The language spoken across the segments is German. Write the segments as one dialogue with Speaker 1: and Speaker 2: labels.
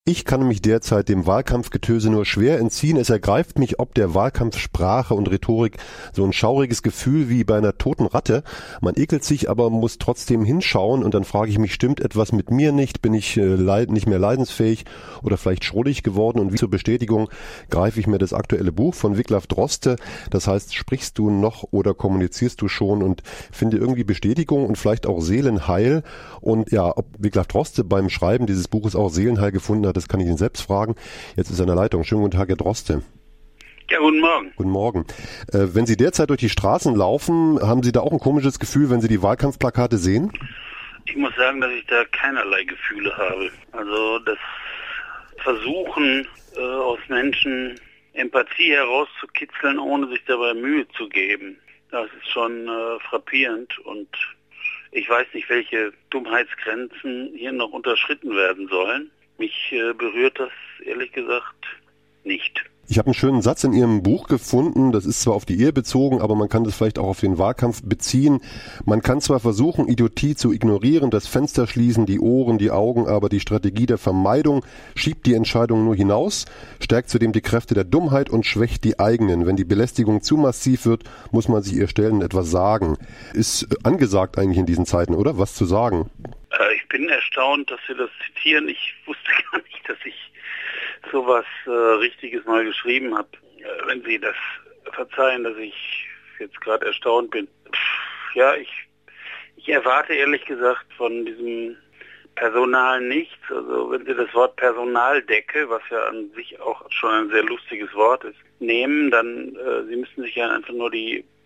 Speaker 1: Ich kann mich derzeit dem Wahlkampfgetöse nur schwer entziehen. Es ergreift mich ob der Wahlkampfsprache und Rhetorik so ein schauriges Gefühl wie bei einer toten Ratte. Man ekelt sich, aber muss trotzdem hinschauen und dann frage ich mich, stimmt etwas mit mir nicht? Bin ich nicht mehr leidensfähig oder vielleicht schrullig geworden? Und wie zur Bestätigung greife ich mir das aktuelle Buch von Wiglaf Droste. Das heißt, sprichst du noch oder kommunizierst du schon? Und finde irgendwie Bestätigung und vielleicht auch Seelenheil. Und ja, ob Wiglaf Droste beim Schreiben dieses Buches auch Seelenheil gefunden hat, das kann ich ihn selbst fragen. Jetzt ist er in der Leitung. Schönen guten Tag, Herr Droste.
Speaker 2: Ja, guten Morgen.
Speaker 1: Guten Morgen. Wenn Sie derzeit durch die Straßen laufen, haben Sie da auch ein komisches Gefühl, wenn Sie die Wahlkampfplakate sehen?
Speaker 2: Ich muss sagen, dass ich da keinerlei Gefühle habe. Also das Versuchen aus Menschen Empathie herauszukitzeln, ohne sich dabei Mühe zu geben, das ist schon frappierend und ich weiß nicht, welche Dummheitsgrenzen hier noch unterschritten werden sollen. Mich berührt das ehrlich gesagt nicht.
Speaker 1: Ich habe einen schönen Satz in Ihrem Buch gefunden, das ist zwar auf die Ehe bezogen, aber man kann das vielleicht auch auf den Wahlkampf beziehen. Man kann zwar versuchen, Idiotie zu ignorieren, das Fenster schließen, die Ohren, die Augen, aber die Strategie der Vermeidung schiebt die Entscheidung nur hinaus, stärkt zudem die Kräfte der Dummheit und schwächt die eigenen. Wenn die Belästigung zu massiv wird, muss man sich ihr stellen und etwas sagen. Ist angesagt eigentlich in diesen Zeiten, oder? Was zu sagen?
Speaker 2: Ich bin erstaunt, dass Sie das zitieren. Ich wusste gar nicht, dass ich sowas Richtiges mal geschrieben habe. Wenn Sie das verzeihen, dass ich jetzt gerade erstaunt bin. Ja, ich erwarte ehrlich gesagt von diesem Personal nichts. Also wenn Sie das Wort Personaldecke, was ja an sich auch schon ein sehr lustiges Wort ist, nehmen, dann Sie müssen sich ja einfach nur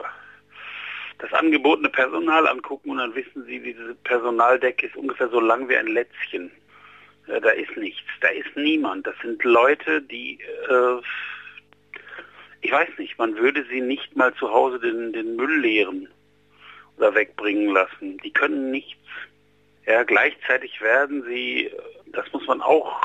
Speaker 2: das angebotene Personal angucken und dann wissen Sie, diese Personaldecke ist ungefähr so lang wie ein Lätzchen. Da ist nichts, da ist niemand. Das sind Leute, die, ich weiß nicht, man würde sie nicht mal zu Hause den Müll leeren oder wegbringen lassen. Die können nichts. Ja, gleichzeitig werden sie, das muss man auch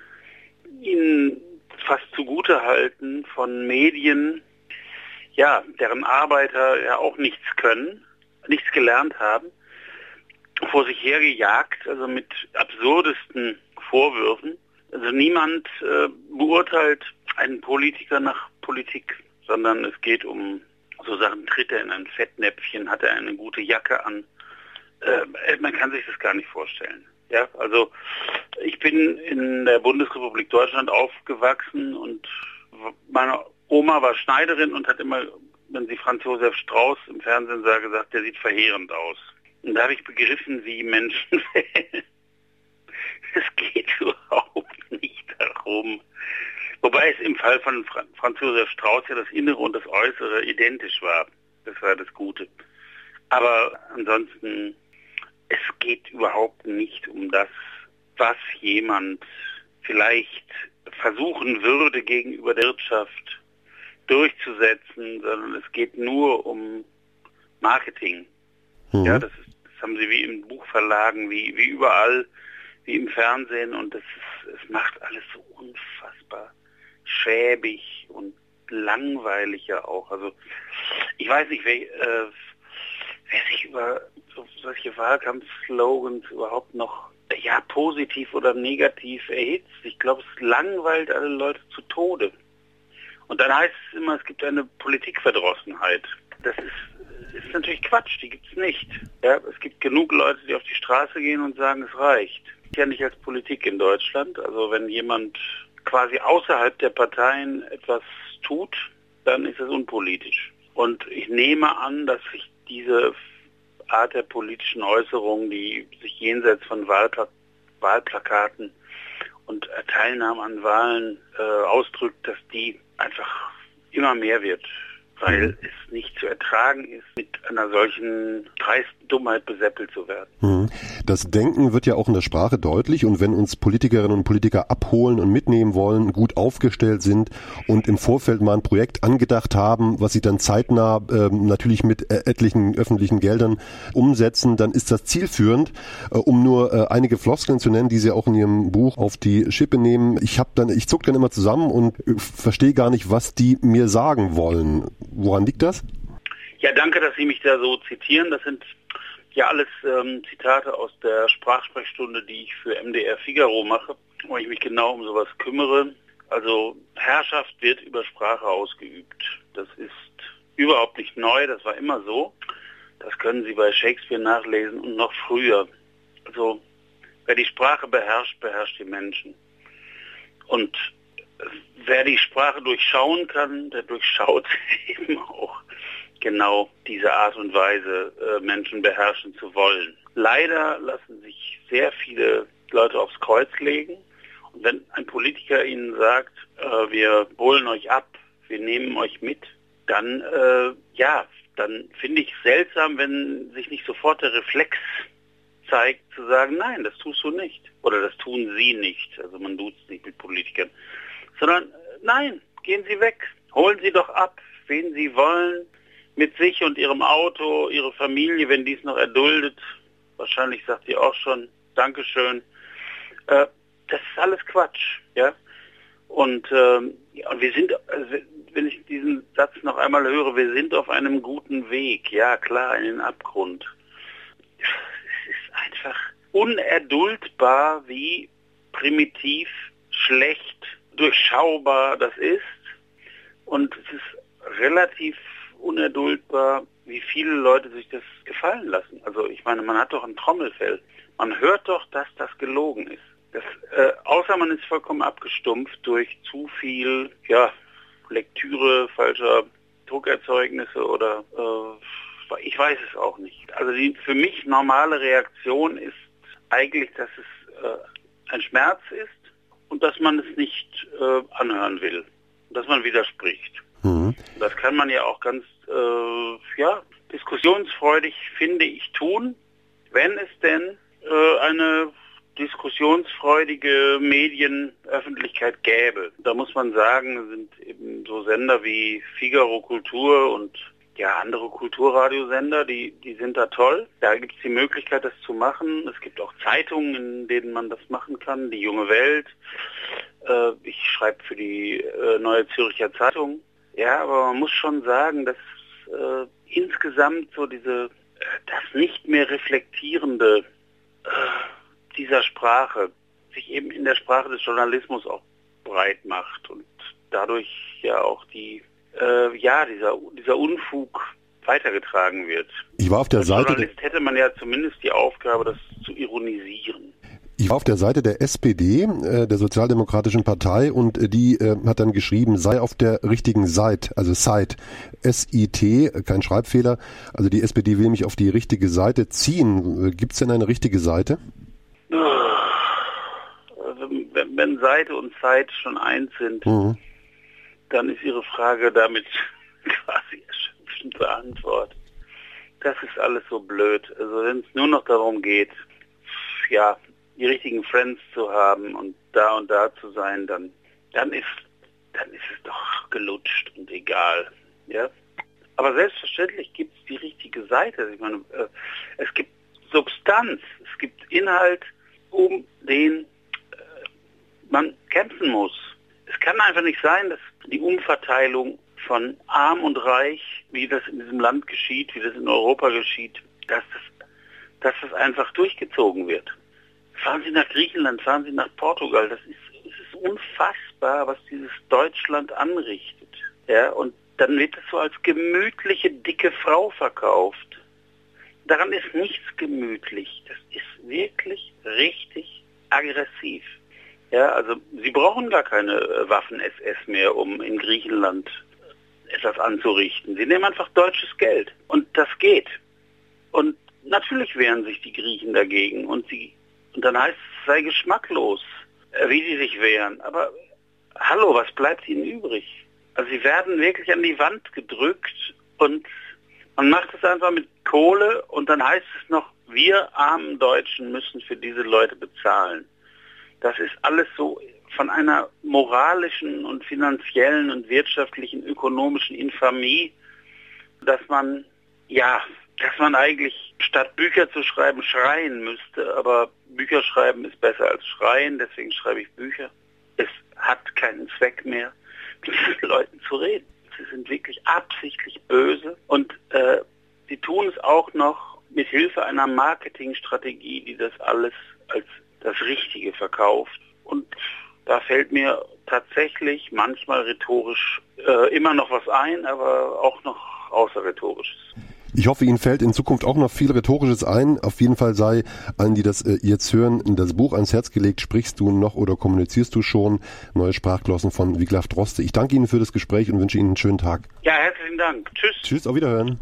Speaker 2: ihnen fast zugute halten, von Medien, ja, deren Arbeiter ja auch nichts können, nichts gelernt haben, vor sich hergejagt, also mit absurdesten Vorwürfen. Also niemand beurteilt einen Politiker nach Politik, sondern es geht um so Sachen, tritt er in ein Fettnäpfchen, hat er eine gute Jacke an. Man kann sich das gar nicht vorstellen. Ja, also ich bin in der Bundesrepublik Deutschland aufgewachsen und meine Oma war Schneiderin und hat immer, wenn sie Franz Josef Strauß im Fernsehen sah, gesagt, der sieht verheerend aus. Und da habe ich begriffen, wie Menschen wählen. Es geht überhaupt nicht darum. Wobei es im Fall von Franz Josef Strauß ja das Innere und das Äußere identisch war. Das war das Gute. Aber ansonsten, es geht überhaupt nicht um das, was jemand vielleicht versuchen würde, gegenüber der Wirtschaft durchzusetzen, sondern es geht nur um Marketing. Mhm. Ja, das haben sie wie in Buchverlagen, wie überall, wie im Fernsehen und es macht alles so unfassbar schäbig und langweilig ja auch. Also ich weiß nicht, wer sich über solche Wahlkampfslogans überhaupt noch positiv oder negativ erhitzt. Ich glaube, es langweilt alle Leute zu Tode. Und dann heißt es immer, es gibt eine Politikverdrossenheit. Das ist natürlich Quatsch, die gibt's nicht. Ja, es gibt genug Leute, die auf die Straße gehen und sagen, es reicht. Ja, nicht als Politik in Deutschland. Also wenn jemand quasi außerhalb der Parteien etwas tut, dann ist es unpolitisch. Und ich nehme an, dass sich diese Art der politischen Äußerungen, die sich jenseits von Wahlplakaten und Teilnahme an Wahlen ausdrückt, dass die einfach immer mehr wird, weil es nicht zu ertragen ist, mit einer solchen dreisten Dummheit beseppelt zu werden.
Speaker 1: Das Denken wird ja auch in der Sprache deutlich und wenn uns Politikerinnen und Politiker abholen und mitnehmen wollen, gut aufgestellt sind und im Vorfeld mal ein Projekt angedacht haben, was sie dann zeitnah natürlich mit etlichen öffentlichen Geldern umsetzen, dann ist das zielführend, um nur einige Floskeln zu nennen, die Sie auch in Ihrem Buch auf die Schippe nehmen. Ich zuck dann immer zusammen und verstehe gar nicht, was die mir sagen wollen. Woran liegt das?
Speaker 2: Ja, danke, dass Sie mich da so zitieren. Das sind Ja, alles Zitate aus der Sprachsprechstunde, die ich für MDR Figaro mache, wo ich mich genau um sowas kümmere. Also Herrschaft wird über Sprache ausgeübt. Das ist überhaupt nicht neu, das war immer so. Das können Sie bei Shakespeare nachlesen und noch früher. Also wer die Sprache beherrscht, beherrscht die Menschen. Und wer die Sprache durchschauen kann, der durchschaut eben auch genau diese Art und Weise, Menschen beherrschen zu wollen. Leider lassen sich sehr viele Leute aufs Kreuz legen. Und wenn ein Politiker ihnen sagt, wir holen euch ab, wir nehmen euch mit, dann, dann finde ich es seltsam, wenn sich nicht sofort der Reflex zeigt, zu sagen, nein, das tust du nicht. Oder das tun sie nicht. Also man duzt nicht mit Politikern. Sondern, nein, gehen Sie weg. Holen Sie doch ab, wen Sie wollen, mit sich und Ihrem Auto, Ihre Familie, wenn dies noch erduldet. Wahrscheinlich sagt ihr auch schon, Dankeschön. Das ist alles Quatsch, ja. Und wir sind, wenn ich diesen Satz noch einmal höre, wir sind auf einem guten Weg. Ja, klar, in den Abgrund. Es ist einfach unerduldbar, wie primitiv, schlecht, durchschaubar das ist. Und es ist relativ unerduldbar, wie viele Leute sich das gefallen lassen. Also ich meine, man hat doch ein Trommelfell. Man hört doch, dass das gelogen ist. Außer man ist vollkommen abgestumpft durch zu viel Lektüre falscher Druckerzeugnisse oder ich weiß es auch nicht. Also die für mich normale Reaktion ist eigentlich, dass es ein Schmerz ist und dass man es nicht anhören will, dass man widerspricht. Mhm. Das kann man ja auch ganz diskussionsfreudig, finde ich, tun, wenn es denn eine diskussionsfreudige Medienöffentlichkeit gäbe. Da muss man sagen, sind eben so Sender wie Figaro Kultur und andere Kulturradiosender, die sind da toll. Da gibt es die Möglichkeit, das zu machen. Es gibt auch Zeitungen, in denen man das machen kann. Die Junge Welt. Ich schreibe für die Neue Zürcher Zeitung. Ja, aber man muss schon sagen, dass insgesamt so das nicht mehr reflektierende dieser Sprache sich eben in der Sprache des Journalismus auch breit macht und dadurch ja auch dieser Unfug weitergetragen wird.
Speaker 1: Ich war auf der Seite.
Speaker 2: Als Journalist hätte man ja zumindest die Aufgabe, das zu ironisieren.
Speaker 1: Ich war auf der Seite der SPD, der Sozialdemokratischen Partei, und die hat dann geschrieben, sei auf der richtigen Seite, also Site, S-I-T, kein Schreibfehler. Also die SPD will mich auf die richtige Seite ziehen. Gibt es denn eine richtige Seite?
Speaker 2: Wenn Seite und Zeit schon eins sind, dann ist Ihre Frage damit quasi erschöpfend beantwortet. Das ist alles so blöd. Also wenn es nur noch darum geht, die richtigen Friends zu haben und da zu sein, dann ist es doch gelutscht und egal. Ja? Aber selbstverständlich gibt es die richtige Seite. Ich meine, es gibt Substanz, es gibt Inhalt, um den man kämpfen muss. Es kann einfach nicht sein, dass die Umverteilung von Arm und Reich, wie das in diesem Land geschieht, wie das in Europa geschieht, dass das einfach durchgezogen wird. Fahren Sie nach Griechenland, fahren Sie nach Portugal, es ist unfassbar, was dieses Deutschland anrichtet. Ja, und dann wird es so als gemütliche, dicke Frau verkauft. Daran ist nichts gemütlich. Das ist wirklich richtig aggressiv. Ja, also Sie brauchen gar keine Waffen-SS mehr, um in Griechenland etwas anzurichten. Sie nehmen einfach deutsches Geld. Und das geht. Und natürlich wehren sich die Griechen dagegen. Und dann heißt es, sei geschmacklos, wie sie sich wehren. Aber hallo, was bleibt ihnen übrig? Also sie werden wirklich an die Wand gedrückt und man macht es einfach mit Kohle und dann heißt es noch, wir armen Deutschen müssen für diese Leute bezahlen. Das ist alles so von einer moralischen und finanziellen und wirtschaftlichen, ökonomischen Infamie, dass man eigentlich statt Bücher zu schreiben, schreien müsste. Aber Bücher schreiben ist besser als schreien, deswegen schreibe ich Bücher. Es hat keinen Zweck mehr, mit diesen Leuten zu reden. Sie sind wirklich absichtlich böse und sie tun es auch noch mit Hilfe einer Marketingstrategie, die das alles als das Richtige verkauft. Und da fällt mir tatsächlich manchmal rhetorisch immer noch was ein, aber auch noch außerrhetorisches.
Speaker 1: Ich hoffe, Ihnen fällt in Zukunft auch noch viel Rhetorisches ein. Auf jeden Fall sei allen, die das jetzt hören, das Buch ans Herz gelegt. Sprichst du noch oder kommunizierst du schon? Neue Sprachglossen von Wiglaf Droste. Ich danke Ihnen für das Gespräch und wünsche Ihnen einen schönen Tag.
Speaker 2: Ja, herzlichen Dank. Tschüss.
Speaker 1: Tschüss, auf Wiederhören.